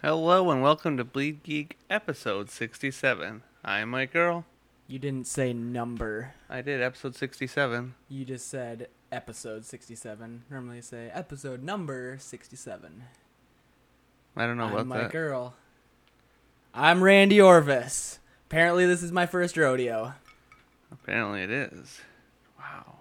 Hello and welcome to Bleed Geek episode 67. I'm Mike Earl. You didn't say number. I did episode 67. You just said episode 67. Normally you say episode number 67. I don't know I'm about Mike that. Earl. I'm Randy Orvis. Apparently this is my first rodeo. Apparently it is. Wow.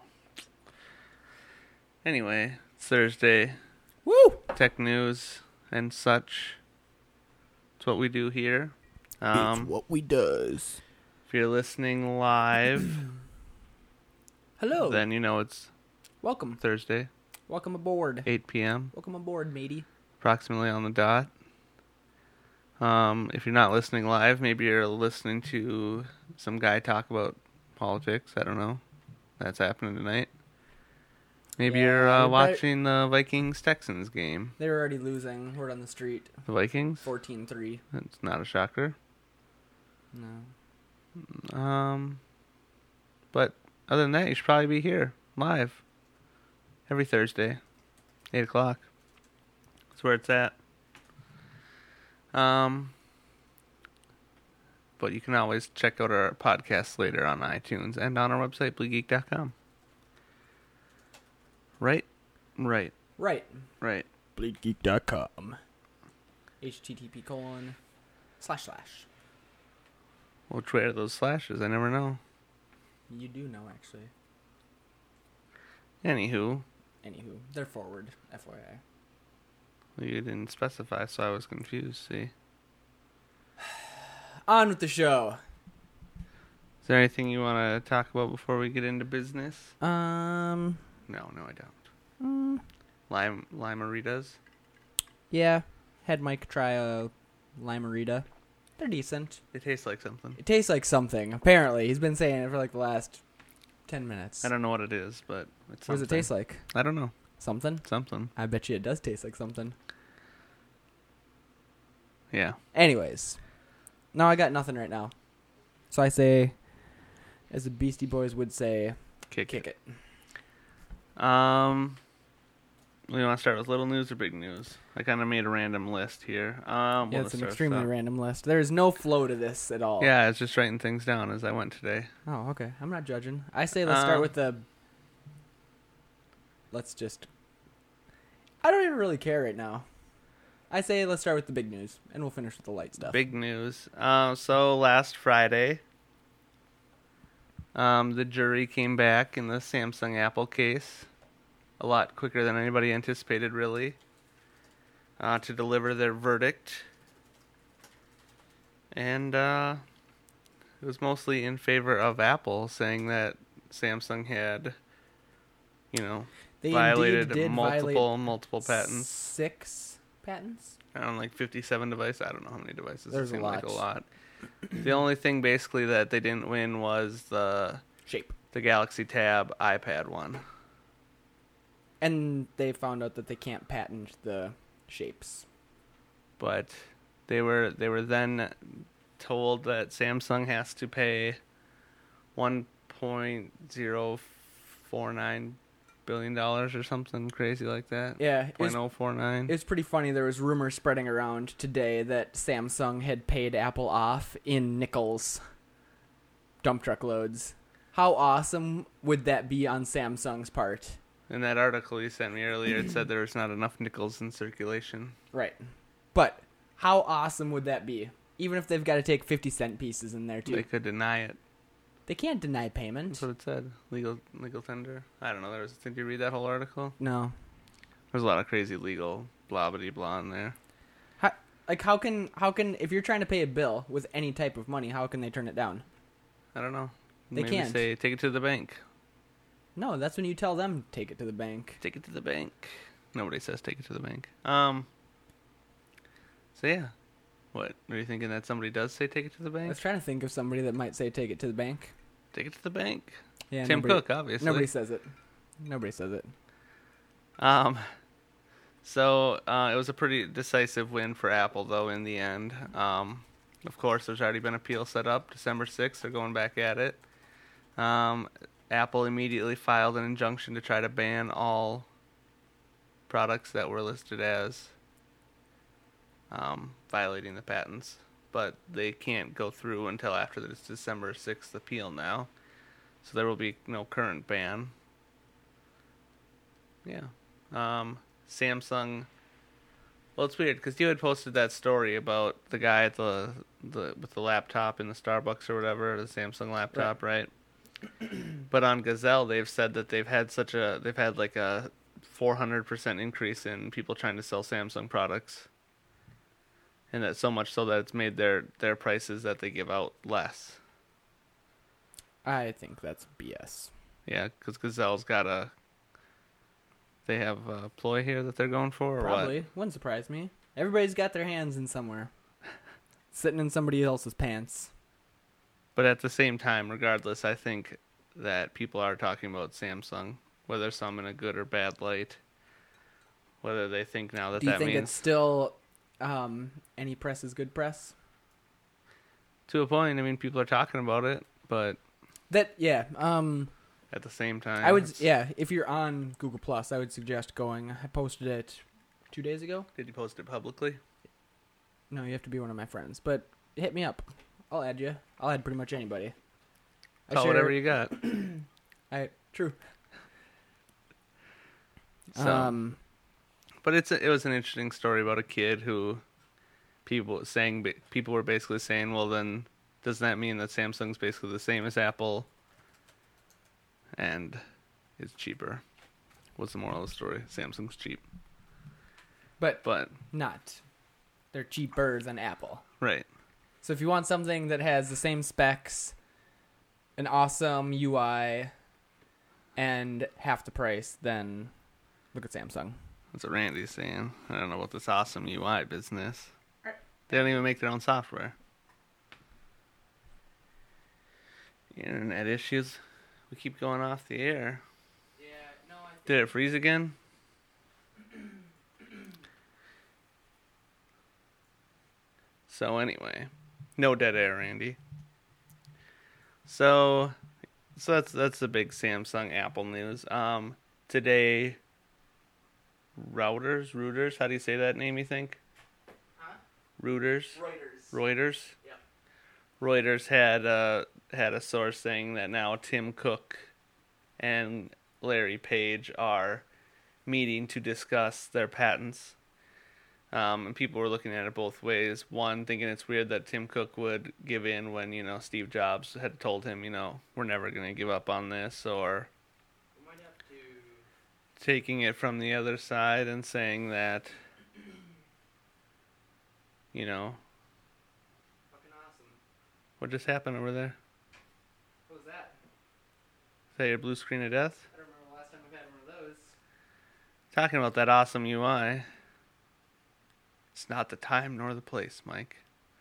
Anyway, it's Thursday. Woo! Tech news and such. It's what we do here. It's what we does. If you're listening live, Hello. then you know it's Welcome. Thursday, Welcome aboard. 8 p.m. Welcome aboard, matey. Approximately on the dot. If you're not listening live, maybe you're listening to some guy talk about politics. I don't know. That's happening tonight. Maybe Yeah, you're everybody- watching the Vikings-Texans game. They were already losing. Word on the street. The Vikings? 14-3. That's not a shocker. No. But other than that, you should probably be here, live, every Thursday, 8 o'clock. That's where it's at. But you can always check out our podcast later on iTunes and on our website, bleedgeek.com. Right? Right. Right. BleedGeek.com. http:// Which way are those slashes? I never know. You do know, actually. Anywho, They're forward, FYI. you didn't specify, so I was confused, see? On with the show. Is there anything you want to talk about before we get into business? No, I don't. Limeritas? Yeah. Had Mike try a Limerita. They're decent. They taste like something. It tastes like something, apparently. He's been saying it for like the last 10 minutes. I don't know what it is, but it's something. What does it taste like? I don't know. Something? Something. I bet you it does taste like something. Yeah. Anyways. No, I got nothing right now. So I say, as the Beastie Boys would say, Kick it. We want to start with little news or big news? I kind of made a random list here. Yeah, it's an extremely random list. There is no flow to this at all. Yeah, I was just writing things down as I went today. Oh, okay. I'm not judging. I say let's start with the... I don't even really care right now. I say let's start with the big news, and we'll finish with the light stuff. Big news. So last Friday, the jury came back in the Samsung Apple case a lot quicker than anybody anticipated, really, to deliver their verdict. And it was mostly in favor of Apple, saying that Samsung had, They violated indeed did multiple patents. 6 patents? I don't know, like 57 devices. I don't know how many devices. There's it seemed a like a lot. lot. The only thing basically that they didn't win was the Shape. Galaxy Tab iPad one. And they found out that they can't patent the shapes. But they were then told that Samsung has to pay $1.049 billion or something crazy like that. Yeah. It 0.049. was pretty funny. There was rumors spreading around today that Samsung had paid Apple off in nickels. Dump truck loads. How awesome would that be on Samsung's part? In that article you sent me earlier, it said there was not enough nickels in circulation. Right. But how awesome would that be? Even if they've got to take 50-cent pieces in there, too. They could deny it. They can't deny payment. That's what it said. Legal tender. I don't know. Did you read that whole article? No. There's a lot of crazy legal blah blah blah in there. How can if you're trying to pay a bill with any type of money, how can they turn it down? I don't know. They Maybe can't. say take it to the bank. No, that's when you tell them take it to the bank. Take it to the bank. Nobody says take it to the bank. So yeah. What? Are you thinking that somebody does say take it to the I bank? was trying to think of somebody that might say take it to the bank. Take it to the bank. Yeah, Tim Cook, obviously. Nobody says it. Nobody says it. So it was a pretty decisive win for Apple, though, in the end. Of course, there's already been an appeal set up. December 6th, they're going back at it. Apple immediately filed an injunction to try to ban all products that were listed as violating the patents. But they can't go through until after this December 6th appeal now. So there will be no current ban. Yeah. Samsung. Well, it's weird because you had posted that story about the guy at the with the laptop in the Starbucks or whatever, the Samsung laptop, right? But on Gazelle, they've said that they've had like a 400% increase in people trying to sell Samsung products, and that so much so that it's made their prices that they give out less. I think that's BS. Yeah, because Gazelle's got they have a ploy here that they're going for, or Probably. what? Wouldn't surprise me. Everybody's got their hands in somewhere. Sitting in somebody else's pants. But at the same time, regardless, I think that people are talking about Samsung, whether some in a good or bad light. Whether they think now that Do you that think means it's still any press is good press? to a point. I mean, people are talking about it, but That yeah. at the same time, I would if you're on Google Plus, I would suggest going. I posted it 2 days ago. Did you post it publicly? No, you have to be one of my friends, but hit me up. I'll add you. I'll add pretty much anybody. Call whatever you got. True. So, but it was an interesting story about a kid who people were basically saying, well, then doesn't that mean that Samsung's basically the same as Apple and is cheaper? What's the moral of the story? Samsung's cheap, but but not. They're cheaper than Apple. right. So if you want something that has the same specs, an awesome UI, and half the price, then look at Samsung. That's what Randy's saying. I don't know about this awesome UI business. They don't even make their own software. Internet issues. We keep going off the air. Yeah, no, Did it freeze again? So anyway, no dead air, Randy. So that's the big Samsung Apple news. Today, Reuters. How do you say that name? You think? Huh? Reuters. Yep. Reuters had a source saying that now Tim Cook and Larry Page are meeting to discuss their patents. And people were looking at it both ways. One, thinking it's weird that Tim Cook would give in when, Steve Jobs had told him, we're never going to give up on this, or taking it from the other side and saying that, Fucking awesome. what just happened over there? What was that? Is that your blue screen of death? I don't remember the last time I've had one of those. Talking about that awesome UI. It's not the time nor the place, Mike.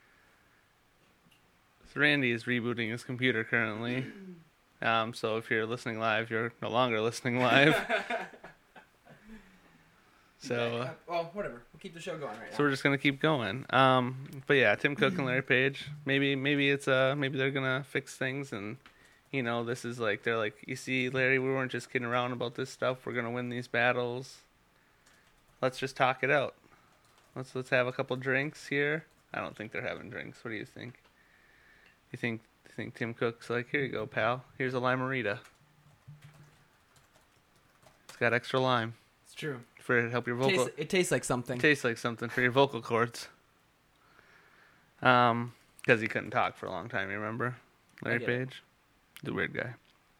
So Randy is rebooting his computer currently. So if you're listening live, you're no longer listening live. So well, whatever. We'll keep the show going right now. so we're just gonna keep going. But yeah, Tim Cook and Larry Page. Maybe it's maybe they're gonna fix things, and this is like they're like, you see, Larry, we weren't just kidding around about this stuff. We're gonna win these battles. Let's just talk it out. Let's have a couple drinks here. I don't think they're having drinks. What do you think? You think Tim Cook's like, here you go, pal. Here's a limerita. It's got extra lime. It's true. For to help your vocal. It tastes like something. Tastes like something for your vocal cords. Because he couldn't talk for a long time. You remember, Larry Page, the weird guy.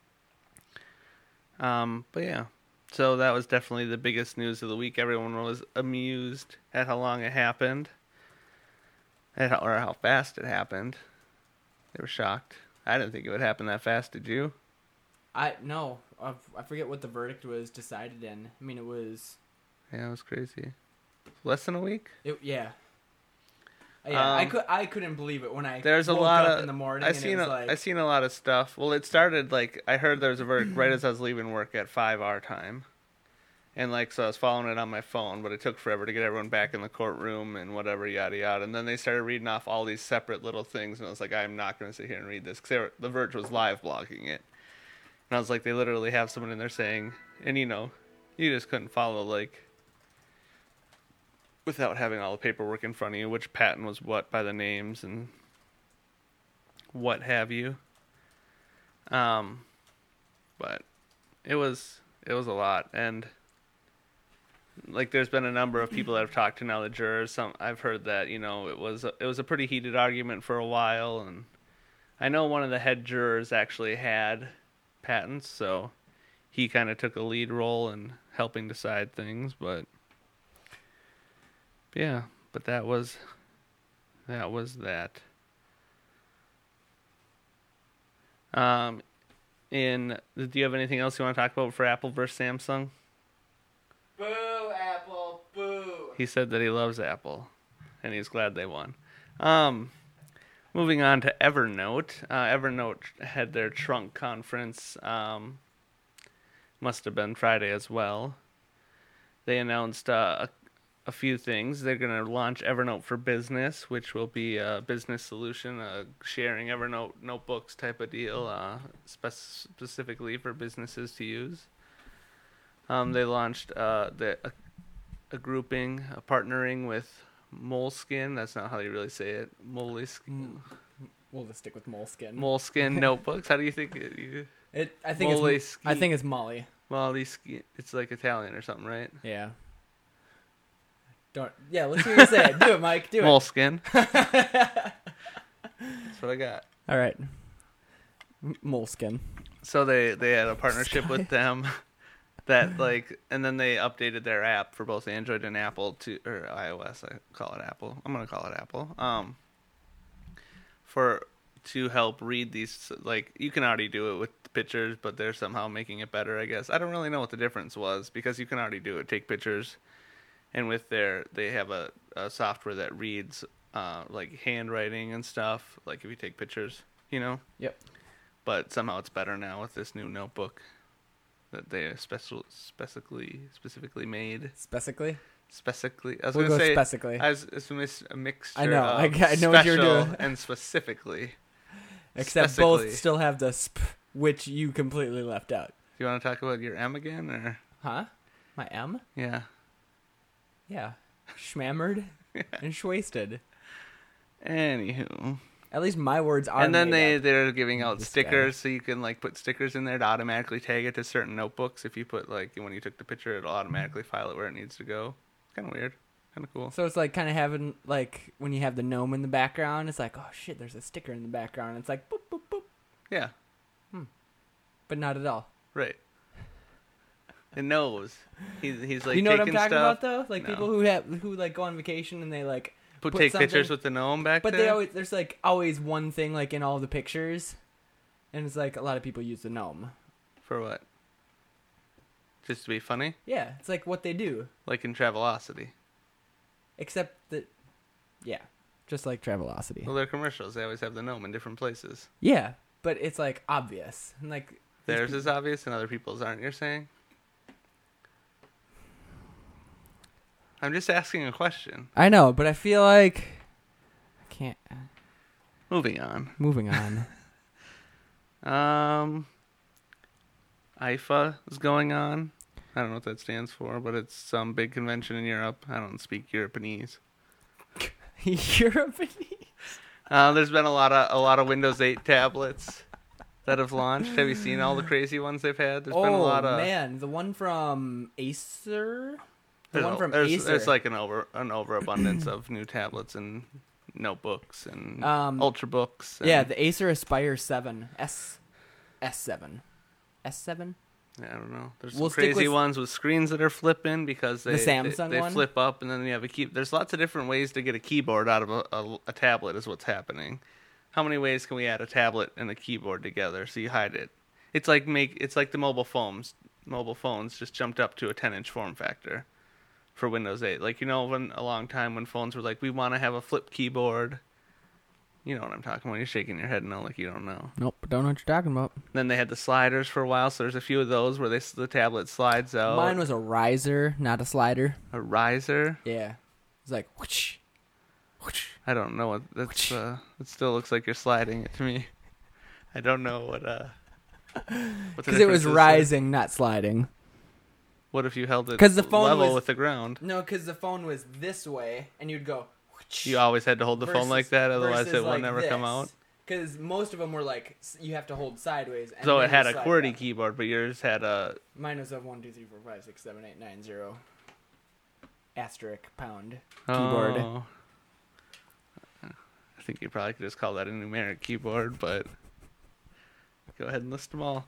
But yeah, so that was definitely the biggest news of the week. Everyone was amused at how long it happened, or how fast it happened. They were shocked. I didn't think it would happen that fast. Did you? No. I forget what the verdict was decided in. I mean, it was. Yeah, it was crazy. Less than a week? Yeah. Yeah, I couldn't believe it when I there's woke a lot up of in the morning. I've seen a lot of stuff. Well, it started I heard there was a verdict right as I was leaving work at 5 our time, and so I was following it on my phone, but it took forever to get everyone back in the courtroom and whatever, yada yada. And then they started reading off all these separate little things, and I was like, I'm not going to sit here and read this because The Verge was live blogging it, and I was like, they literally have someone in there saying, and you just couldn't follow without having all the paperwork in front of you, which patent was what by the names and what have you. But it was a lot, and like there's been a number of people that I've talked to now, the jurors. I've heard that it was a pretty heated argument for a while, and I know one of the head jurors actually had patents, so he kind of took a lead role in helping decide things. But yeah, but that was that. Do you have anything else you want to talk about for Apple versus Samsung? Boo, Apple, boo. He said that he loves Apple, and he's glad they won. Moving on to Evernote. Evernote had their trunk conference. Must have been Friday as well. They announced a few things. They're going to launch Evernote for Business, which will be a business solution, a sharing Evernote notebooks type of deal, specifically for businesses to use. They launched a grouping, partnering with Moleskine. That's not how you really say it. Moleskine. We'll just stick with Moleskine. Moleskine notebooks. How do you think it? I think it's Molly. Moleskine. It's like Italian or something, right? Yeah. Let's hear you say it. Do it, Mike. Do it. Moleskine. That's what I got. All right. Moleskine. So they had a partnership with them that and then they updated their app for both Android and Apple or iOS. I call it Apple. I'm going to call it Apple. To help read these, you can already do it with pictures, but they're somehow making it better, I guess. I don't really know what the difference was, because you can already do it, take pictures, and with they have a software that reads handwriting and stuff, like if you take pictures, Yep. But somehow it's better now with this new notebook that they specifically made. Specifically? I was We'll going to say specifically. It's a mixture. I know. Of I know what you're special doing. And specifically. Except both still have the sp, which you completely left out. Do you want to talk about your M again, or? Huh? My M? Yeah. Yeah. Schmammered and schwasted. Anywho. At least my words are. And then made up. they're giving out This stickers, so you can put stickers in there to automatically tag it to certain notebooks. If you put when you took the picture, it'll automatically file it where it needs to go. It's kind of weird, kind of cool. So it's kind of having when you have the gnome in the background, it's oh shit, there's a sticker in the background. It's boop boop boop. Yeah. But not at all. Right. It knows. He's You know what I'm taking talking stuff. about though? No. People who go on vacation and they take something- pictures with the gnome back But there. there's always one thing in all the pictures, and it's a lot of people use the gnome. For what? Just to be funny? Yeah, it's what they do. Like in Travelocity. Except that, yeah, just like Travelocity. Well, they're commercials. They always have the gnome in different places. Yeah, but it's obvious. And Theirs is obvious and other people's aren't, you're saying? I'm just asking a question. I know, but I feel I can't. Moving on. Moving on. IFA is going on. I don't know what that stands for, but it's some big convention in Europe. I don't speak Japanese. European. There's been a lot of Windows 8 tablets that have launched. Have you seen all the crazy ones they've had? There's been a lot of. Oh man, the one from Acer. The one from there's, Acer. There's an overabundance of new tablets and notebooks and ultrabooks. Yeah, the Acer Aspire 7 S7. S7. Yeah, I don't know. There's We'll some crazy ones with screens that are flipping because they Samsung one? flip up, and then you have a key. There's lots of different ways to get a keyboard out of a tablet. Is what's happening. How many ways can we add a tablet and a keyboard together so you hide it? It's like the mobile phones. Mobile phones just jumped up to a 10-inch form factor for Windows 8. When a long time when phones were we want to have a flip keyboard. You know what I'm talking about. You're shaking your head no, like you don't know. Nope, don't know what you're talking about. Then they had the sliders for a while, so there's a few of those where the tablet slides out. Mine was a riser, not a slider. A riser? Yeah. It's whoosh, whoosh. I don't know what that's. It still looks like you're sliding it to me. I don't know what. Because it was rising, not sliding. What if you held it 'Cause the phone level was- with the ground? No, because the phone was this way, and you'd go. You always had to hold the phone like that, otherwise it would never come out. Because most of them were like you have to hold sideways. And So then it had you a slide QWERTY up. keyboard, but yours had a... Mine was a 1, 2, 3, 4, 5, 6, 7, 8, 9, 0 asterisk pound keyboard. Oh. I think you probably could just call that a numeric keyboard, but go ahead and list them all.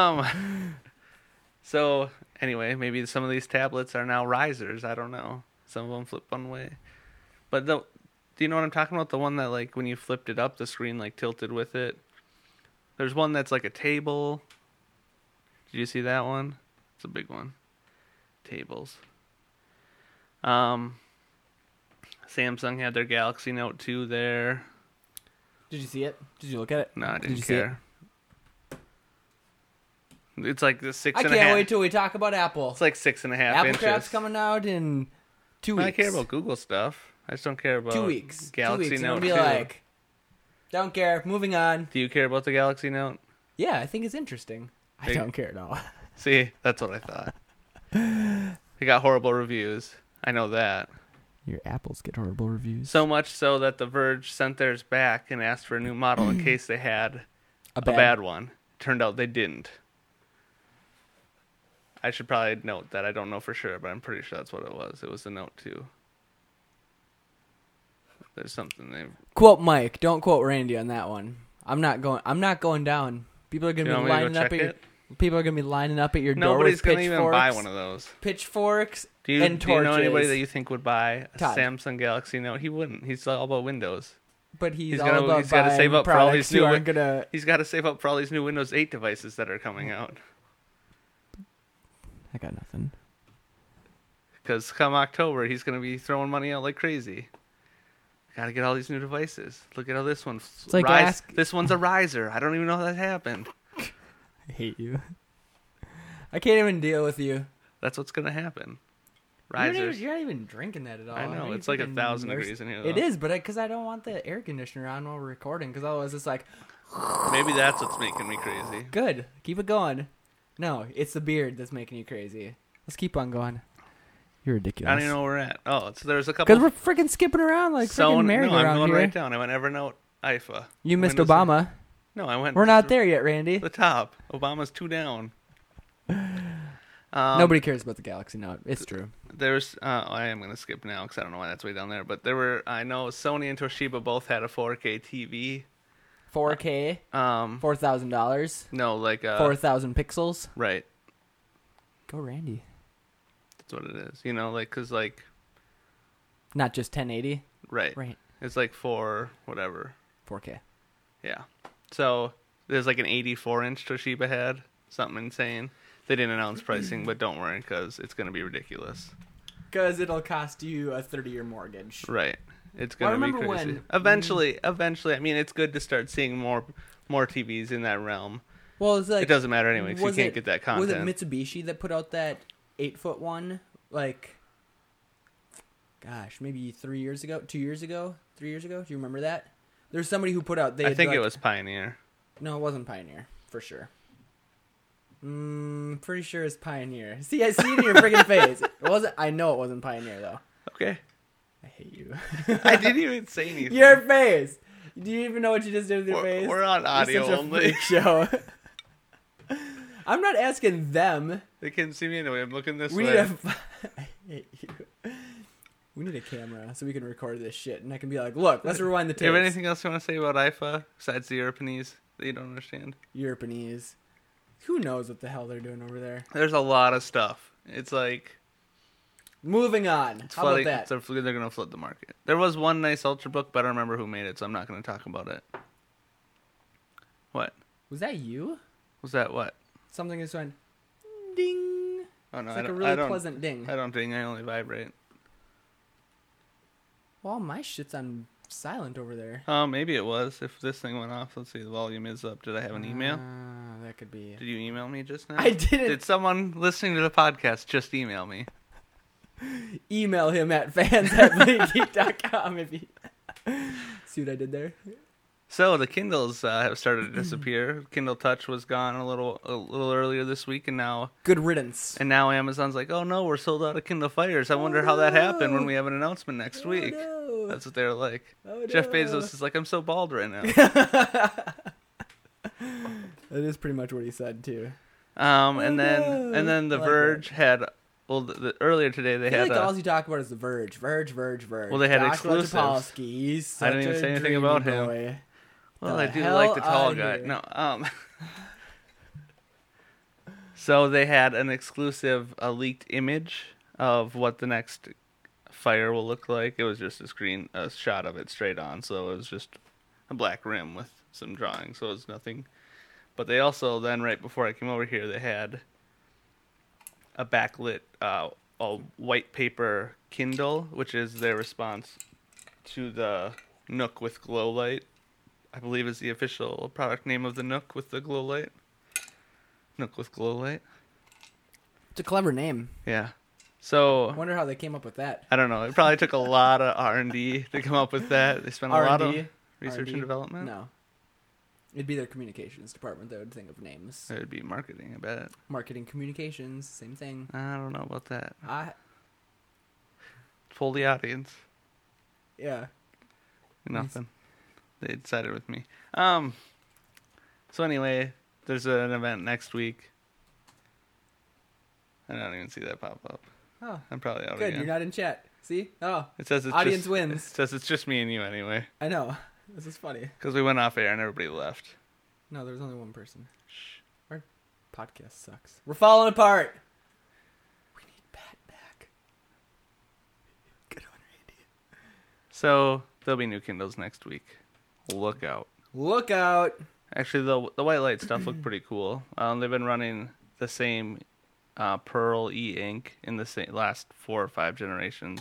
So anyway, maybe some of these tablets are now risers. I don't know. Some of them flip one way, but do you know what I'm talking about? The one that like when you flipped it up, the screen like tilted with it. There's one that's like a table. Did you see that one? It's a big one. Tables. Samsung had their Galaxy Note 2 there. Did you see it? Did you look at it? No, I didn't you see it? care. It's like the six I and a half. can't wait till we talk about Apple. It's like 6.5 Apple inches. Crap's coming out in 2 weeks. I care about Google stuff. I just don't care about 2 weeks. Galaxy 2 weeks. Note And 2. I'll be like, don't care. Moving on. Do you care about the Galaxy Note? Yeah, I think it's interesting. I Hey. don't care at all. See, that's what I thought. It got horrible reviews. I know that. Your apples get horrible reviews. So much so that The Verge sent theirs back and asked for a new model in case they had a a bad one. Turned out they didn't. I should probably note that. I don't know for sure, but I'm pretty sure that's what it was. It was the Note 2. There's something they... Quote Mike. Don't quote Randy on that one. I'm not going down. People are gonna You be want me to go lining up check at your, it? people are gonna be lining up at your door Nobody's with going to even buy pitchforks- one of those. pitchforks Do you and torches. know anybody that you think would buy a Todd. Samsung Galaxy Note? He wouldn't. He's all about Windows. But he's all gotta- about he's gotta buying save up for all products these new you aren't gonna. He's got to save up for all these new Windows 8 devices that are coming out. I got nothing. Because come October, he's going to be throwing money out like crazy. Got to get all these new devices. Look at how this one's... It's like This one's a riser. I don't even know how that happened. I hate you. I can't even deal with you. That's what's going to happen. You're Risers. not even drinking that at all. I know. Are you It's like freaking 1,000 merc- degrees in here, though. It is, but because I don't want the air conditioner on while we're recording, because otherwise it's like, Maybe that's what's making me crazy. good, keep it going. No, it's the beard that's making you crazy. Let's keep on going. You're ridiculous. I don't even know where we're at. Oh, so there's a couple... Because we're freaking skipping around like freaking merry No, I'm around going here. right down. I went Evernote, IFA. You missed Windows- Obama. No, I went... We're not there yet, Randy. The top. Obama's 2 down. Nobody cares about the Galaxy Note. It's true. There's, I am going to skip now because I don't know why that's way down there. But there were, I know Sony and Toshiba both had a 4K TV. 4K, $4,000, No, like, 4,000 pixels. right. Go, Randy. That's what it is. You know, like, because, like, Not just 1080. right. Right. It's like 4, whatever. 4K. Yeah. So there's like an 84-inch Toshiba had. Something insane. They didn't announce pricing, but don't worry because it's going to be ridiculous. Because it'll cost you a 30-year mortgage. Right. It's Well, I going to be remember crazy. when- Eventually, I mean, it's good to start seeing more TVs in that realm. Well, it's like It doesn't matter anyway 'cause you was can't it- get that Was content. it Mitsubishi that put out that 8-foot one? Like, gosh, maybe 3 years ago, 2 years ago, 3 years ago. Do you remember that? There's somebody who put out. I think it was Pioneer. No, it wasn't Pioneer for sure. Pretty sure it's Pioneer. See, I see it in your freaking face. It wasn't. I know it wasn't Pioneer though. Okay. I hate you. I didn't even say anything. Your face. Do you even know what you just did with your face? We're on You're audio such a only. freak show. I'm not asking them. They can't see me anyway. I'm looking this We way. need a. I hate you. We need a camera so we can record this shit, and I can be like, "Look, let's rewind the Do you have tapes." anything else you want to say about IFA besides the Europeans that you don't understand? Europeans. Who knows what the hell they're doing over there? There's a lot of stuff. It's like Moving on. it's How flooding. about that? They're going to flood the market. There was one nice Ultrabook, but I don't remember who made it, so I'm not going to talk about it. What Was that you? was that? What? Something just went ding. Oh no, It's like I a don't. really I don't, pleasant ding. I don't ding. I only vibrate. Well, my shit's on silent over there. Maybe it was. If this thing went off, let's see. The volume is up. Did I have an email? That could be. Did you email me just now? I didn't. Did someone listening to the podcast just email me? Email him at fans@bleedgeek.com if you see what I did there. So the Kindles have started to disappear. Kindle Touch was gone a little earlier this week, and now Good riddance. Amazon's like, oh no, we're sold out of Kindle Fires. I wonder how that happened when we have an announcement next week. No. That's what they're like. Oh, Jeff no. Bezos is like, I'm so bald right now. That is pretty much what he said too. And then The I like Verge had earlier today they I feel had like all you talk about is the Verge. Well, they had Joshua exclusives. Topolsky, he's I didn't such even a say anything dreamy about him. boy. Well, The I do hell like the tall outta guy. here. No, So they had an exclusive, a leaked image of what the next Fire will look like. It was just a shot of it straight on. So it was just a black rim with some drawings. So it was nothing. But they also then, right before I came over here, they had a backlit, a white paper Kindle, which is their response to the Nook with glow light. I believe is the official product name of the Nook with the glow light. Nook with glow light. It's a clever name. Yeah. So I wonder how they came up with that. I don't know. It probably took a lot of R&D to come up with that. They spent a lot of R&D? research R&D? and development. No. It'd be their communications department that would think of names. It would be marketing, I bet. Marketing communications, same thing. I don't know about that. I Pull the audience. yeah. Nothing. They sided with me. So anyway, there's an event next week. I don't even see that pop up. Oh, I'm probably out good. again. You're not in chat. See? Oh, It says it's audience just, wins. It says it's just me and you anyway. I know. This is funny. Because we went off air and everybody left. No, there was only one person. Shh. Our podcast sucks. We're falling apart. We need Pat back. Good one, Randy. So there'll be new Kindles next week. Look out. Look out. Actually, the white light stuff looked pretty cool. They've been running the same Pearl e-ink in the last 4 or 5 generations.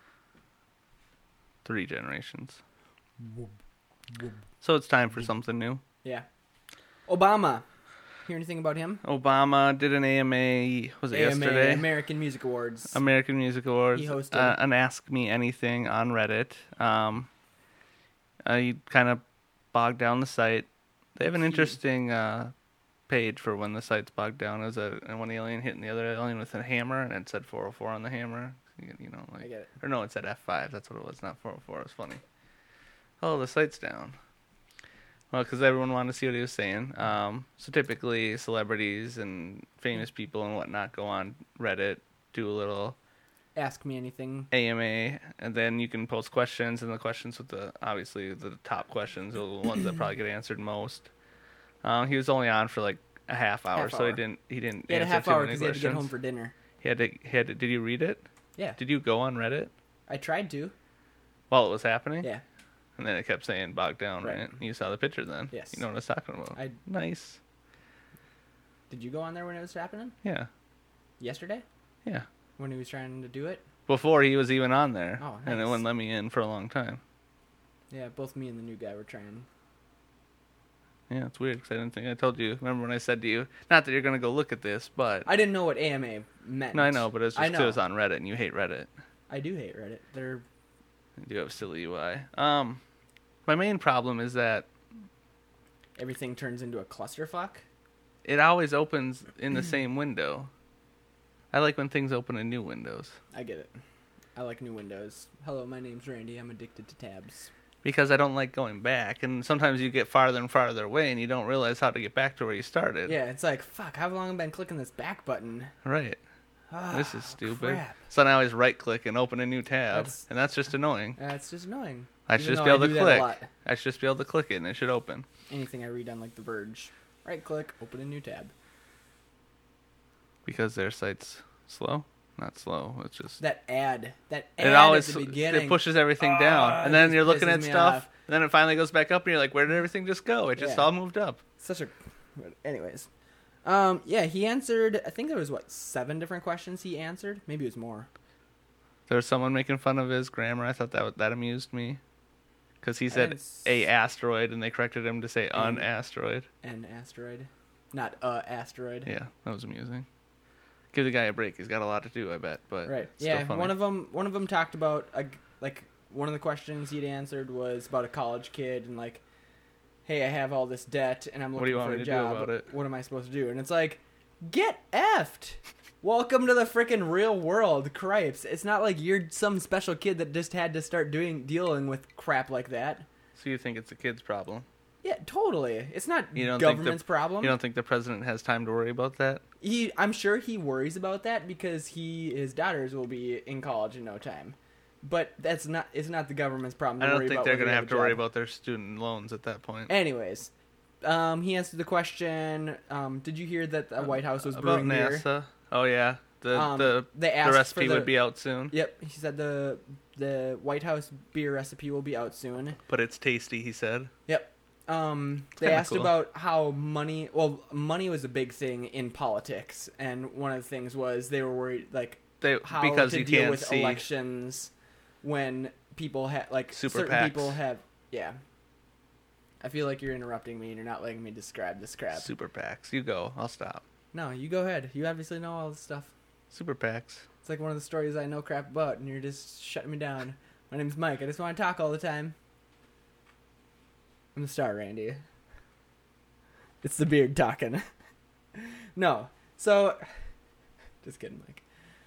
3 generations. So it's time for something new. Yeah. Obama. Hear anything about him? Obama did an AMA, was it AMA, yesterday? American Music Awards. American Music Awards. He hosted. An Ask Me Anything on Reddit. You kind of bogged down the site. They have an interesting page for when the site's bogged down. Is one alien hitting the other alien with a hammer, and it said 404 on the hammer. You know, I like, get it. or no, it said F5. That's what it was, not 404. It was funny. Oh, the site's down. Well, because everyone wanted to see what he was saying. So typically, celebrities and famous people and whatnot go on Reddit, do a little Ask me anything. AMA, and then you can post questions, and the questions with obviously the top questions are the ones that probably get answered most. He was only on for like a half hour, so he didn't He had a answer half too hour many because he had to get questions. home for dinner. He had to. Did you read it? Yeah. Did you go on Reddit I tried to. while it was happening? Yeah. And then it kept saying bogged down, Right. right? You saw the picture then. Yes. You know what I was talking about. Nice. Did you go on there when it was happening? Yeah. Yesterday? Yeah. When he was trying to do it? Before he was even on there. Oh, And it nice. wouldn't let me in for a long time. Yeah, both me and the new guy were trying. Yeah, it's weird because I didn't think I told you. Remember when I said to you, not that you're going to go look at this, but. I didn't know what AMA meant. No, I know, but it's I just 'cause it know. was on Reddit and you hate Reddit. I do hate Reddit. They're You do have silly UI. My main problem is that everything turns into a clusterfuck. it always opens in the same window. I like when things open in new windows. I get it. I like new windows. Hello, my name's Randy. I'm addicted to tabs. Because I don't like going back. And sometimes you get farther and farther away and you don't realize how to get back to where you started. Yeah, it's like, fuck, how long have I been clicking this back button? Right. Ah, This is stupid. crap. So then I always right click and open a new tab. That's- And that's just annoying. That's just annoying. I should Even just though be able I to do that a click. lot. I should just be able to click it and it should open. Anything I read on like The Verge. Right click, open a new tab. Because their site's slow. Not slow. It's just. That ad It at always the beginning. it pushes everything down, Ah, and it then just you're looking pisses at me stuff, off. and then it finally goes back up, and you're like, "Where did everything just go? It just Yeah. all moved up." Such a. Anyways, yeah, he answered. I think there was 7 different questions he answered. Maybe it was more. There was someone making fun of his grammar. I thought that amused me, because he said didn't a asteroid, and they corrected him to say an asteroid. An asteroid, not a asteroid. Yeah, that was amusing. Give the guy a break. He's got a lot to do, I bet. But Right. it's still Yeah. funny. One of them talked about like one of the questions he'd answered was about a college kid and like hey, I have all this debt and I'm What do you looking want for a me to do job. about it? What am I supposed to do? And it's like, get effed. Welcome to the freaking real world, cripes. It's not like you're some special kid that just had to start dealing with crap like that. So you think it's a kid's problem? Yeah, totally. It's not You don't government's problem. You don't think the president has time to worry about that? I'm sure he worries about that because his daughters will be in college in no time. But it's not the government's problem to I don't worry think about they're whether going to you have to a worry job. about their student loans at that point. Anyways, he answered the question. Did you hear that the White House was About brewing beer? NASA? Oh, yeah. The They asked recipe for would be out soon. Yep, he said the White House beer recipe will be out soon. But it's tasty, he said. Yep. They kinda asked cool. about how money was a big thing in politics, and one of the things was they were worried how Because to you deal can't with see. elections when people have Super certain PACs. people have I feel like you're interrupting me and you're not letting me describe this crap. Super PACs. You go. I'll stop. No, you go ahead. You obviously know all this stuff. Super PACs. It's like one of the stories I know crap about, and you're just shutting me down. My name's Mike. I just want to talk all the time. I'm the star, Randy. It's the beard talking. No. So, just kidding, Mike.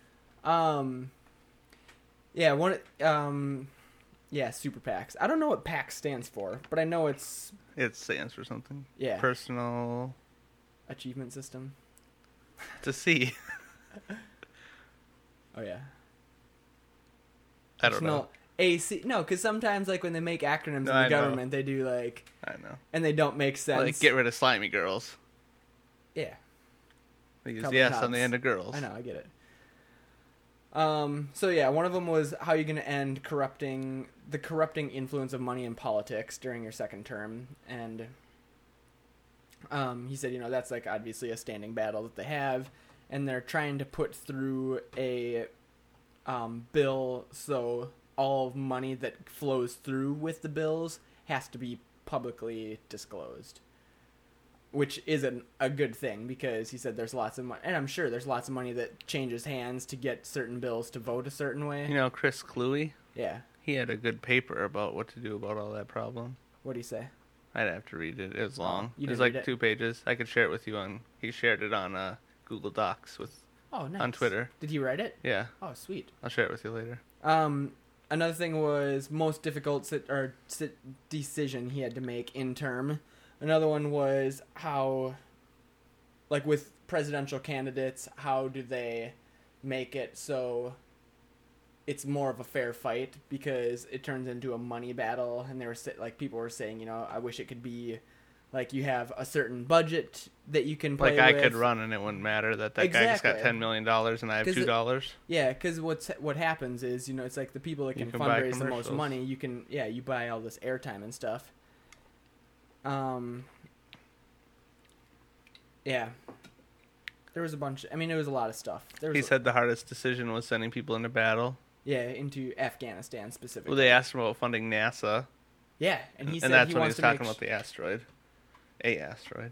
Super PACs. I don't know what PAC stands for, but I know it's It stands for something. Yeah. Personal achievement system. to see. Oh yeah. I don't know. AC. No, because sometimes like when they make acronyms No, in I the know. government, they do like, I know. and they don't make sense. Like, get rid of slimy girls. Yeah. They use Couple yes on knobs. the end of girls. I know, I get it. So yeah, one of them was how you're going to end the corrupting influence of money in politics during your second term, and he said, that's like obviously a standing battle that they have, and they're trying to put through a bill so all money that flows through with the bills has to be publicly disclosed. Which isn't a good thing because he said there's lots of money, and I'm sure there's lots of money that changes hands to get certain bills to vote a certain way. Chris Cluey? Yeah. He had a good paper about what to do about all that problem. What do you say? I'd have to read it. It was long. you It was didn't read like it? 2 pages. I could share it with you he shared it on Google Docs Oh, nice. on Twitter. Did he write it? Yeah. Oh, sweet. I'll share it with you later. Another thing was most difficult decision he had to make in term. Another one was how, like with presidential candidates, how do they make it so it's more of a fair fight because it turns into a money battle, and people were saying, I wish it could be like you have a certain budget that you can play Like I with. could run and it wouldn't matter that guy just got Exactly. $10 million and I have $2. Yeah, because what happens is, it's like the people that You can can buy fundraise the most commercials. money, you buy all this airtime and stuff. Yeah. There was a bunch. It was a lot of stuff. He said the hardest decision was sending people into battle. Yeah, into Afghanistan specifically. Well, they asked him about funding NASA. Yeah, and he said and that's he when he wants was to talking make about the asteroid. A asteroid.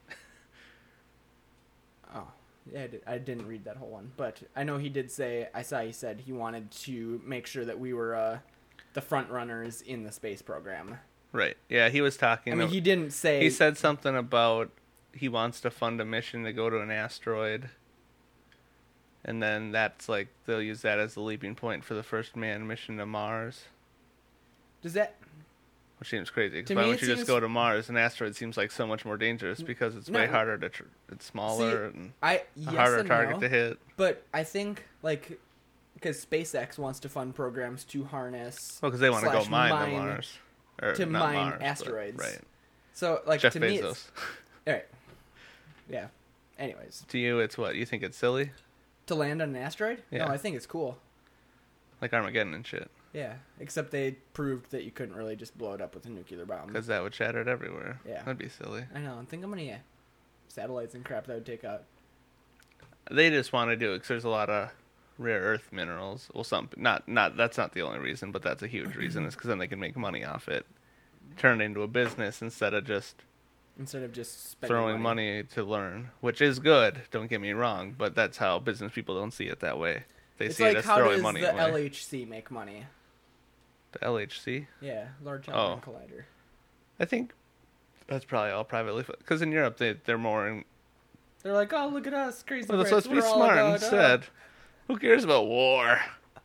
Oh, yeah, I didn't read that whole one, but I know he did say. I saw he said he wanted to make sure that we were the front runners in the space program. Right. Yeah, he was talking. He didn't say. He said something about he wants to fund a mission to go to an asteroid. And then that's like, they'll use that as the leaping point for the first manned mission to Mars. Does that? Which seems crazy. To Because why me, wouldn't it you just seems- go to Mars? An asteroid seems like so much more dangerous because it's way No. harder to... it's smaller and a Yes harder and target no, to hit. but I think because SpaceX wants to fund programs to harness. Well, because they want to go / mine to Mars. Or to not mine Mars, but- asteroids. right. So Jeff to me, Bezos. it's, all right. Yeah. Anyways, To you, it's what? You think it's silly? to land on an asteroid? Yeah. No, I think it's cool. Like Armageddon and shit. Yeah, except they proved that you couldn't really just blow it up with a nuclear bomb. Because that would shatter it everywhere. Yeah. That'd be silly. I know. Think how many satellites and crap that would take out. They just want to do it because there's a lot of rare earth minerals. Well, that's not the only reason, but that's a huge reason. Is because then they can make money off it. Turn it into a business instead of just Spending throwing money to learn, which is good. Don't get me wrong, but that's how business people don't see it that way. They It's see it like as how throwing does money the away. LHC make money? The LHC, Yeah, Large Hadron Oh. Collider. I think That's probably all privately, because in Europe they're more in. They're like, oh, look at us, crazy. Well, Brits. let's be We're all smart about, instead. Who cares about war?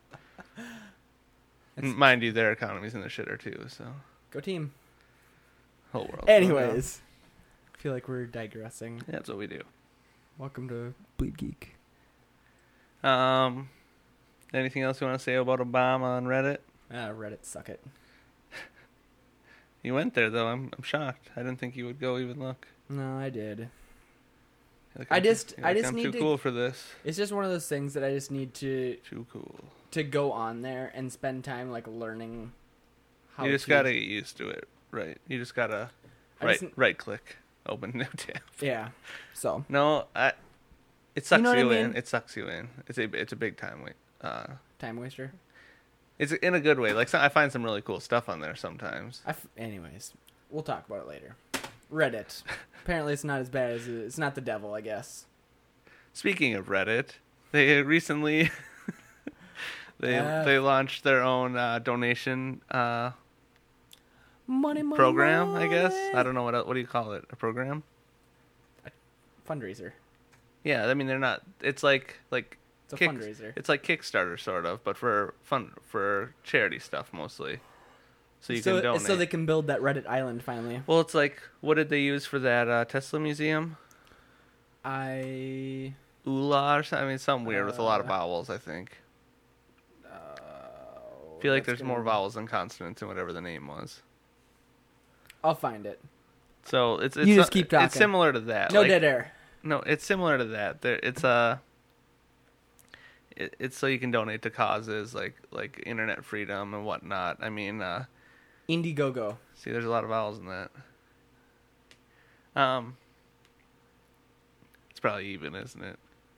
Mind you, their economy's in the shitter too. So Go team. whole world. Anyways, I feel like we're digressing. Yeah, that's what we do. Welcome to Bleed Geek. Anything else you want to say about Obama on Reddit? Reddit, suck it. You went there though. I'm shocked. I didn't think you would go even look. No, I did. Like I I'm just I'm need too to. cool for this. It's just one of those things that I just need Too cool. to go on there and spend time like learning. How You just to, gotta get used to it, right? You just gotta right click, open new tab. Yeah. So. No, it sucks know what you I in. mean? It sucks you in. It's a big time wait. Time waster. It's in a good way. Like I find some really cool stuff on there sometimes. Anyways, we'll talk about it later. Reddit. Apparently, it's not as bad as it's not the devil, I guess. Speaking of Reddit, they recently they launched their own donation Money, program. money. I guess I don't know what do you call it? A program? Fundraiser. Yeah, I mean they're not. It's like It's a fundraiser. It's like Kickstarter sort of, but for charity stuff mostly. So you can donate. So they can build that Reddit island finally. Well, it's like, what did they use for that Tesla museum? I Ula or something? I mean, something weird with a lot of vowels, I think. I feel like there's more vowels than consonants in whatever the name was. I'll find it. So it's You just keep talking. It's similar to that. No dead air. No, it's similar to that. It's so you can donate to causes like internet freedom and whatnot. I mean, Indiegogo. see, there's a lot of vowels in that. It's probably even, isn't it?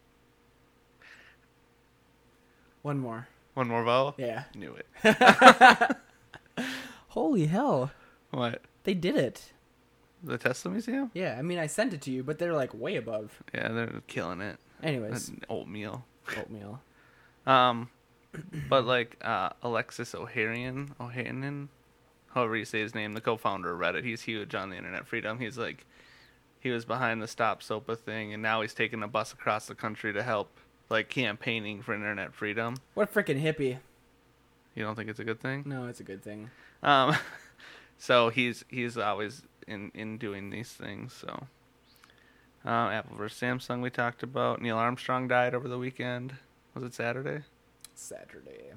One more. One more vowel? Yeah. Knew it. Holy hell. What? They did it. The Tesla Museum? Yeah, I mean, I sent it to you, but they're like way above. Yeah, they're killing it. Anyways. That's oatmeal. Oatmeal. But like Alexis Ohanian, however you say his name, the co-founder of Reddit, he's huge on the internet freedom. He was behind the Stop SOPA thing, and now he's taking a bus across the country to help, like, campaigning for internet freedom. What a freaking hippie. You don't think it's a good thing? No, it's a good thing. So he's always in doing these things. So Apple versus Samsung we talked about. Neil Armstrong died over the weekend. Was it Saturday? Saturday.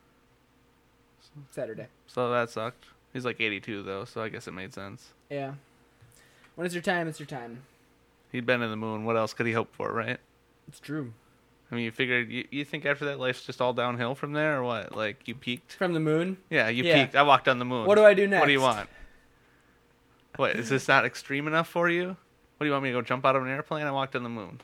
So that sucked. He's like 82 though, so I guess it made sense. Yeah. When it's your time, it's your time. He'd been to the moon. What else could he hope for, right? It's true. I mean, you figured, you think after that life's just all downhill from there, or what? Like, you peaked? From the moon? Yeah, you peaked. I walked on the moon. What do I do next? What do you want? What, is this not extreme enough for you? What do you want me to go jump out of an airplane? I walked on the moon.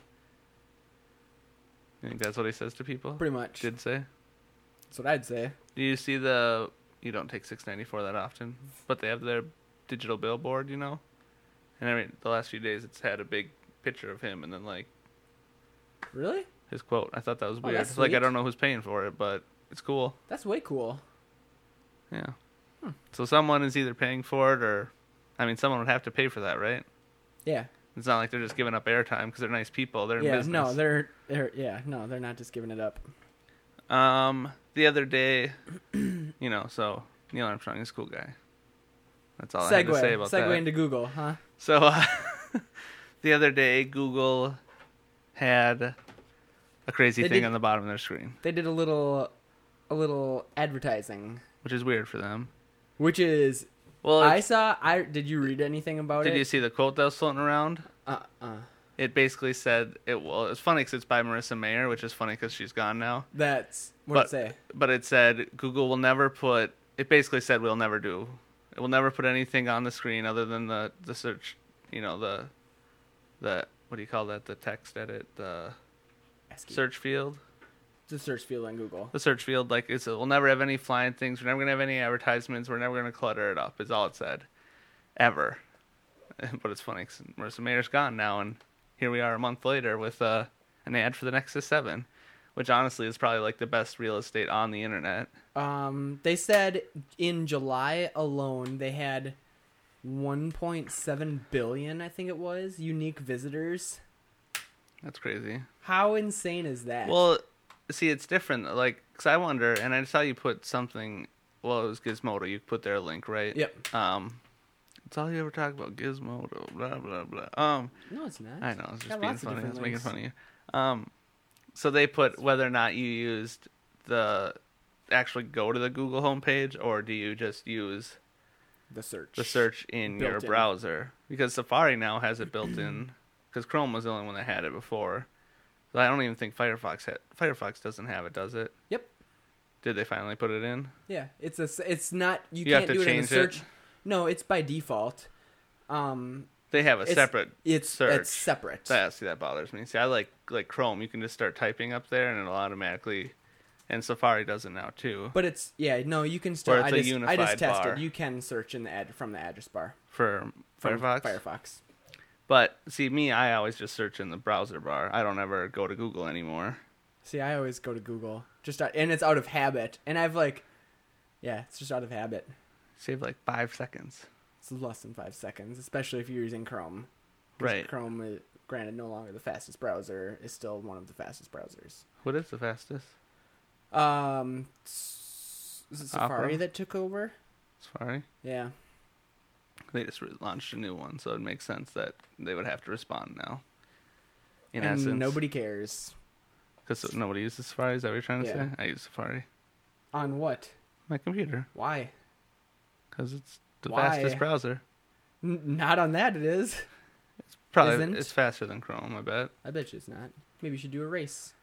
You think that's what he says to people? Pretty much. Did say? That's what I'd say. Do you see you don't take 694 that often, but they have their digital billboard, you know? And the last few days it's had a big picture of him and then, like... Really? His quote. I thought that was weird. That's Like, I sweet. don't know who's paying for it, but it's cool. That's way cool. Yeah. So someone is either paying for it or... I mean, someone would have to pay for that, right? Yeah. It's not like they're just giving up airtime because they're nice people. They're in Yeah, business. no, they're not just giving it up. The other day, so Neil Armstrong is a cool guy. That's all I had to say about that. Segue into Google, huh? So, the other day, Google had a crazy thing on the bottom of their screen. They did a little advertising, Which is weird for them. which is Well, did you read anything about it? did you see the quote that was floating around? It basically said, it's funny because it's by Marissa Mayer, which is funny because she's gone now. That's what it say. But it said, Google will never put, it basically said it will never put anything on the screen other than the search, the what do you call that? The text edit, the search field. The search field on Google. The search field, we'll never have any flying things. We're never going to have any advertisements. We're never going to clutter it up, is all it said. Ever. But it's funny because Marissa Mayer's gone now, and here we are a month later with an ad for the Nexus 7, which honestly is probably like the best real estate on the internet. They said in July alone they had 1.7 billion, I think it was, unique visitors. That's crazy. How insane is that? Well, see, it's different. Like, cause I wonder, and I saw you put something. Well, it was Gizmodo. You put their link, right? Yep. It's all you ever talk about, Gizmodo. Blah blah blah. No, it's not. I know. It's just Got being lots of funny. different It's making links. fun of you. So they put whether or not you used the actually go to the Google homepage, or do you just use The search. the search in your Built in. browser? Because Safari now has it built in. Because Chrome was the only one that had it before. So I don't even think Firefox doesn't have it, does it? Yep. Did they finally put it in? Yeah, it's not. You You have can't to do it in the change search. it? No, it's by default. They have a It's- separate It's search. It's separate. See, that bothers me. See, I like Chrome. You can just start typing up there, and it'll automatically. And Safari does it now too. But it's no. You can start. Or it's a I just unified tested. bar. You can search in the from the address bar. For From Firefox. Firefox. But see, me, I always just search in the browser bar. I don't ever go to Google anymore. See, I always go to Google and it's out of habit. And I've it's just out of habit. Save like 5 seconds. It's less than 5 seconds, especially if you're using Chrome. 'Cause Right. Chrome, granted, no longer the fastest browser, is still one of the fastest browsers. What is the fastest? Is it Safari Opera? that took over? Safari. Yeah. They just launched a new one, so it makes sense that they would have to respond now. In And essence, nobody cares. because nobody uses Safari. Is that what you're trying to Yeah. say? I use Safari. On what? My computer, Why? because it's the Why? fastest browser. Not on that, it is. Probably Isn't? it's faster than Chrome. I bet. I bet you it's not. Maybe you should do a race.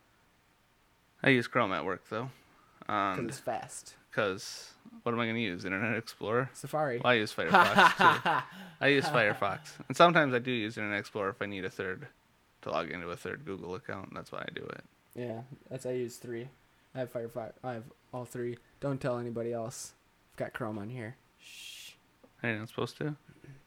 I use Chrome at work though, Because it's fast. because what am I going to use? Internet Explorer. Safari. Well, I use Firefox too. I use Firefox, and sometimes I do use Internet Explorer if I need to log into a third Google account. That's why I do it. Yeah, I use 3. I have Firefox. I have all 3. Don't tell anybody else. I've got Chrome on here. Shh. I ain't supposed to.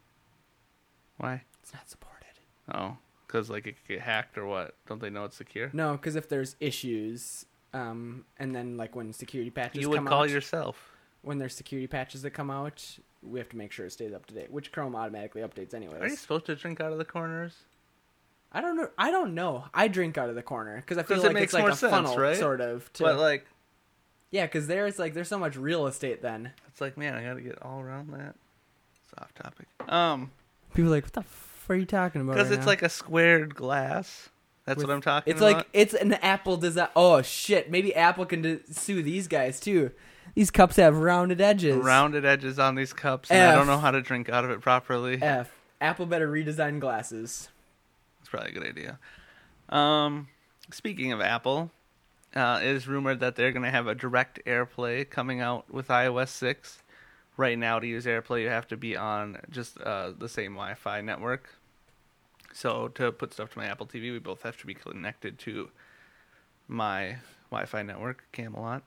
Why? It's not supported. Oh, because like it could get hacked or what? Don't they know it's secure? No, because if there's issues, and then like when security patches You would come call out, yourself. when there's security patches that come out, we have to make sure it stays up to date, which Chrome automatically updates anyways. Are you supposed to drink out of the corners? I don't know. I drink out of the corner because I feel 'Cause it like makes it's like more a sense, funnel, right? sort of. To, But like, yeah, because there's so much real estate then. it's like, man, I got to get all around that. It's off topic. People are like, what the f are you talking about? Because right it's now? like a squared glass. That's what I'm talking It's about. like it's an Apple design. Oh shit! Maybe Apple can sue these guys too. These cups have rounded edges. Rounded edges on these cups, and I F. don't know how to drink out of it properly. F. Apple better redesign glasses. It's probably a good idea. Speaking of Apple, it is rumored that they're going to have a direct AirPlay coming out with iOS 6. Right now, to use AirPlay, you have to be on just the same Wi-Fi network. So to put stuff to my Apple TV, we both have to be connected to my Wi-Fi network, Camelot.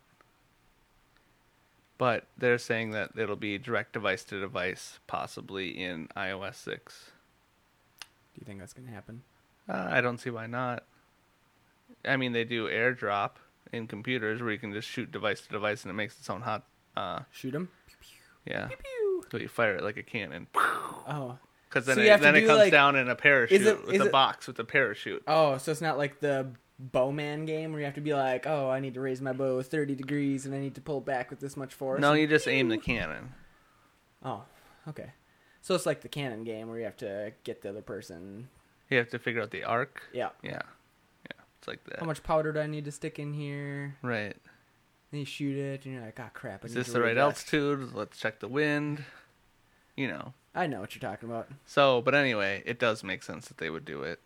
But they're saying that it'll be direct device to device, possibly in iOS 6. Do you think that's gonna happen? I don't see why not. I mean, they do AirDrop in computers where you can just shoot device to device and it makes its own hot. Shoot them. Yeah. Pew. So you fire it like a cannon. Oh. Because then, So you have to then it do, comes like- down in a parachute is with a it- box with a parachute. Oh, so it's not like the Bowman game where you have to be like, oh, I need to raise my bow 30 degrees and I need to pull back with this much force. No, you just aim the cannon. Oh, okay. So it's like the cannon game where you have to get the other person. You have to figure out the arc. Yeah. Yeah. It's like that. How much powder do I need to stick in here? Right. Then you shoot it, and you're like, oh, crap. I Is need this to the right readjust. altitude? Let's check the wind. You know. I know what you're talking about. So, but anyway, it does make sense that they would do it.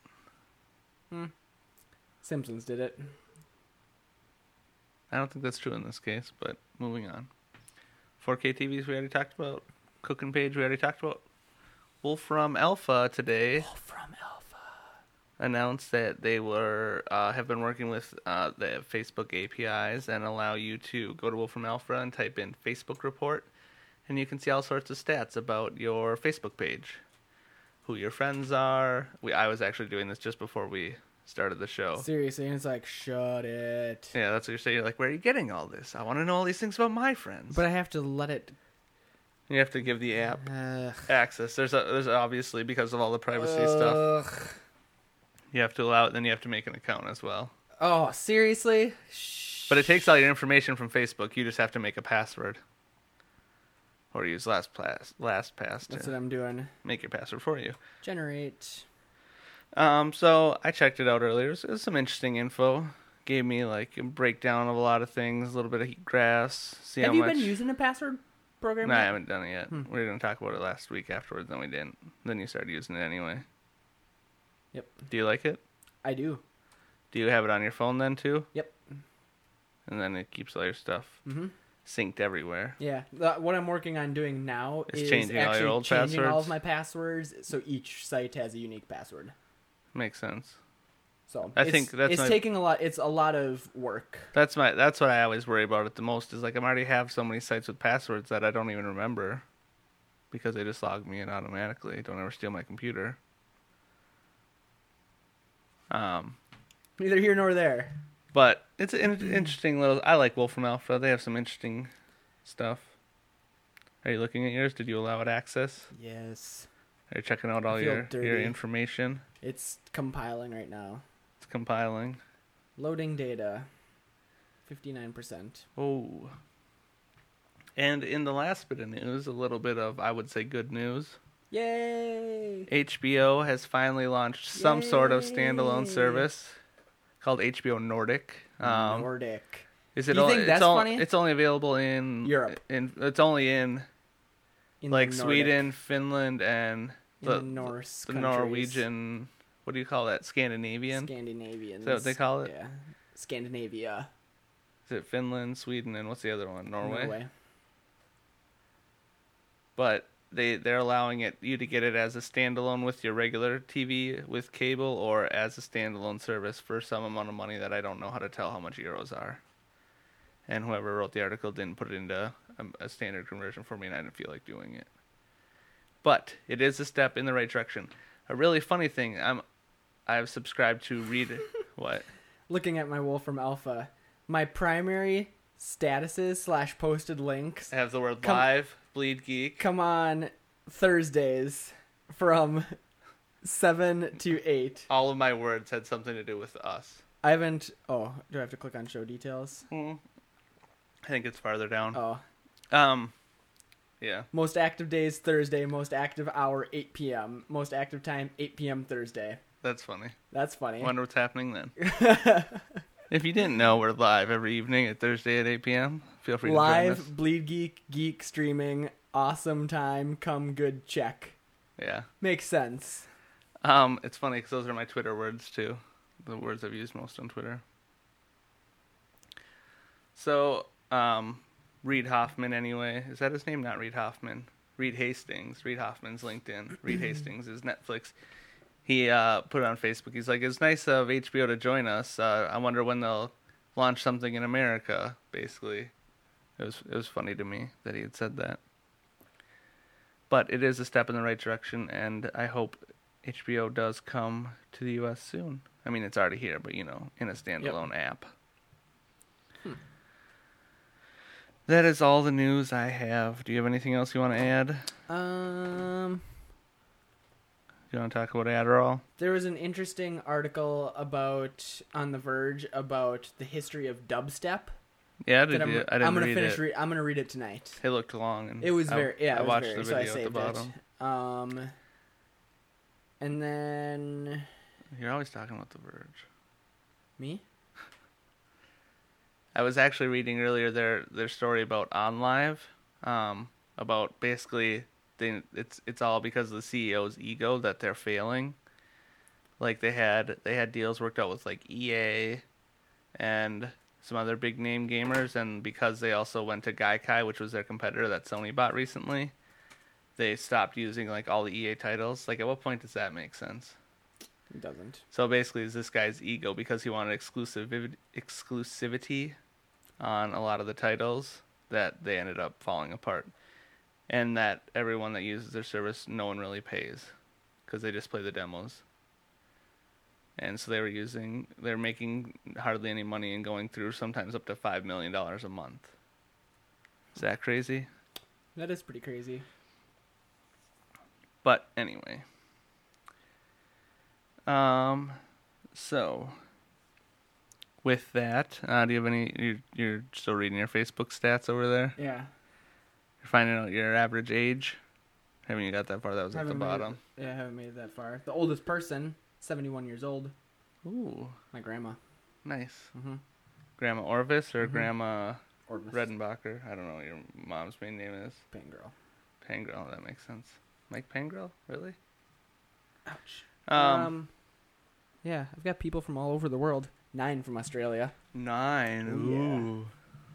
Simpsons did it. I don't think that's true in this case, but moving on. 4K TVs we already talked about. Cooking page we already talked about. Wolfram Alpha today From Alpha. announced that they have been working with the Facebook APIs and allow you to go to Wolfram Alpha and type in Facebook report, and you can see all sorts of stats about your Facebook page, who your friends are. I was actually doing this just before we started the show. Seriously, and it's like, shut it. Yeah, that's what you're saying. You're like, where are you getting all this? I want to know all these things about my friends. But I have to let it You have to give the app Ugh. access. There's obviously, because of all the privacy stuff, Ugh. you have to allow it. Then you have to make an account as well. Oh, seriously? But it takes all your information from Facebook. You just have to make a password. Or use LastPass That's to what I'm doing. make your password for you. Generate. So I checked it out earlier. It was some interesting info. Gave me like a breakdown of a lot of things, a little bit of grass. See Have how you much. been using a password program? No, I yet? haven't done it yet. We were going to talk about it last week afterwards, then we didn't. Then you started using it anyway. Yep. Do you like it? I do. Do you have it on your phone then too? Yep. And then it keeps all your stuff Mm-hmm. synced everywhere. Yeah. What I'm working on doing now Is is changing all your actually old changing all passwords? of my passwords, so each site has a unique password. Makes sense. So I think that's it's taking a lot. It's a lot of work. That's what I always worry about it the most is like I already have so many sites with passwords that I don't even remember because they just log me in automatically. Don't ever steal my computer. Neither here nor there. But it's an interesting little. I like Wolfram Alpha. They have some interesting stuff. Are you looking at yours? Did you allow it access? Yes. Are you checking out all I feel your dirty. information? It's compiling right now. It's compiling. Loading data. 59%. Oh. And in the last bit of news, a little bit of, I would say, good news. Yay! HBO has finally launched some sort of standalone Yay. service called HBO Nordic. Nordic. Is it? Do you think that's funny? It's only available in Europe. It's only in In like the Sweden, Finland, and In the Norse the countries. Norwegian. What do you call that? Scandinavian. Scandinavians. Is that what they call it? Yeah. Scandinavia. Is it Finland, Sweden, and what's the other one? Norway. Norway. But they're allowing you to get it as a standalone with your regular TV with cable, or as a standalone service for some amount of money that I don't know how to tell how much euros are. And whoever wrote the article didn't put it into a standard conversion for me, and I didn't feel like doing it. But it is a step in the right direction. A really funny thing, I've subscribed to read what? Looking at my Wolfram Alpha, my primary statuses / posted links I have the word Come- live, bleed geek. come on Thursdays from 7 to 8. All of my words had something to do with us. I haven't. Oh, do I have to click on show details? I think it's farther down. Oh. Yeah. Most active days Thursday, most active hour 8 p.m., most active time 8 p.m. Thursday. That's funny. That's funny. Wonder what's happening then. If you didn't know, we're live every evening at Thursday at 8 p.m. Feel free to join us. Live, Bleed Geek streaming, awesome time, come good check. Yeah. Makes sense. It's funny because those are my Twitter words too. The words I've used most on Twitter. So, Reed Hoffman anyway. Is that his name? Not Reed Hoffman. Reed Hastings. Reed Hoffman's LinkedIn. Reed Hastings is Netflix. He put it on Facebook. He's like, it's nice of HBO to join us. I wonder when they'll launch something in America, basically. It was funny to me that he had said that. But it is a step in the right direction, and I hope HBO does come to the U.S. soon. I mean, it's already here, but, in a standalone app. That is all the news I have. Do you have anything else you want to add? Do you want to talk about Adderall? There was an interesting article on The Verge about the history of dubstep. Yeah, I that didn't I'm gonna read finish. it. I'm gonna read it tonight. It looked long. And It was I it was watched very. the So I video at the saved bottom. it. And then You're always talking about The Verge. me. I was actually reading earlier their story about OnLive, about basically it's all because of the CEO's ego that they're failing. Like they had deals worked out with like EA and some other big name gamers, and because they also went to Gaikai, which was their competitor that Sony bought recently, they stopped using like all the EA titles. Like at what point does that make sense? It doesn't. So basically, it's this guy's ego because he wanted exclusivity on a lot of the titles that they ended up falling apart, and that everyone that uses their service, no one really pays because they just play the demos. And so they're making hardly any money and going through sometimes up to $5 million a month. Is that crazy? That is pretty crazy. But anyway. So with that, do you have any? You're still reading your Facebook stats over there? Yeah. You're finding out your average age? Haven't you got that far? That was at the bottom. I haven't made it that far. The oldest person, 71 years old. Ooh. My grandma. Nice. Mm-hmm. Grandma Orvis or Grandma Orvis. Redenbacher? I don't know what your mom's main name is. Pangirl. Pangrel, that makes sense. Mike Pangrel? Really? Ouch. Yeah, I've got people from all over the world. 9 from Australia. 9. Ooh, yeah. Ooh.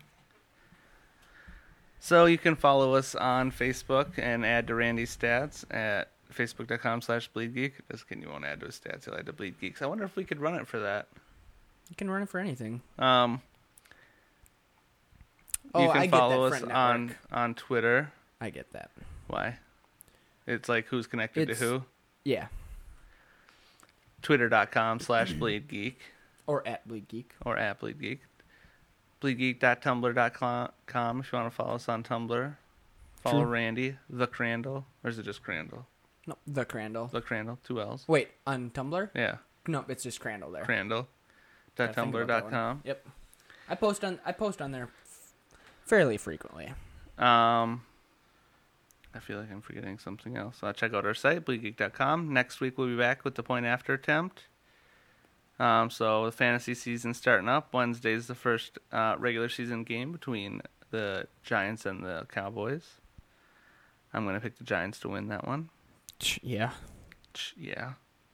So you can follow us on Facebook and add to Randy's stats at facebook.com/bleedgeek. Just kidding, you won't add to his stats. He'll add to Bleed Geeks. I wonder if we could run it for that. You can run it for anything. You can I get follow that us friend network. on Twitter. I get that. Why? It's like who's connected to who? Yeah. Twitter.com/BleedGeek. Or at Bleed Geek. Or at BleedGeek. BleedGeek.tumblr.com if you want to follow us on Tumblr. Follow True. Randy, the Crandall. Or is it just Crandall? No, the Crandall. The Crandall, 2 L's. Wait, on Tumblr? Yeah, No, it's just Crandall there. Crandall.tumblr.com. Yep. I post on there fairly frequently. I feel like I'm forgetting something else. Check out our site, bleedgeek.com. Next week we'll be back with the point after attempt. So the fantasy season's starting up. Wednesday's the first regular season game between the Giants and the Cowboys. I'm going to pick the Giants to win that one. Yeah. Yeah.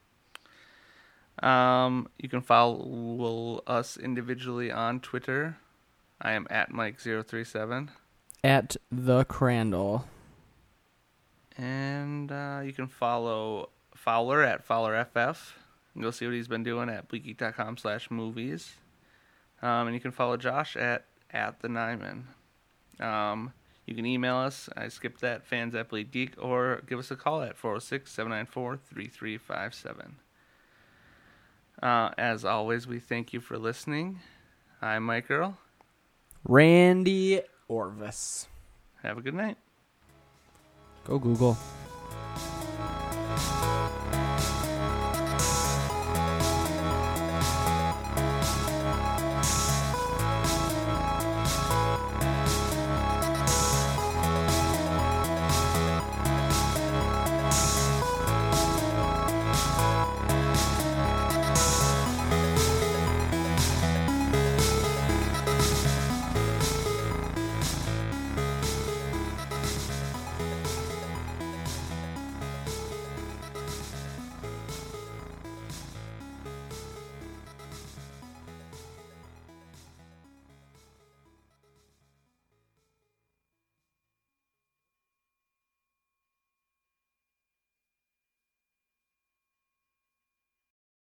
You can follow us individually on Twitter. I am at Mike037. At the Crandall. And you can follow Fowler at FowlerFF. And you'll see what he's been doing at bleedgeek.com/movies. And you can follow Josh at the Nyman. You can email us. I skipped that, fans@bleedgeek, or give us a call at 406-794-3357. As always, we thank you for listening. I'm Mike Earl. Randy Orvis. Have a good night. Go Google.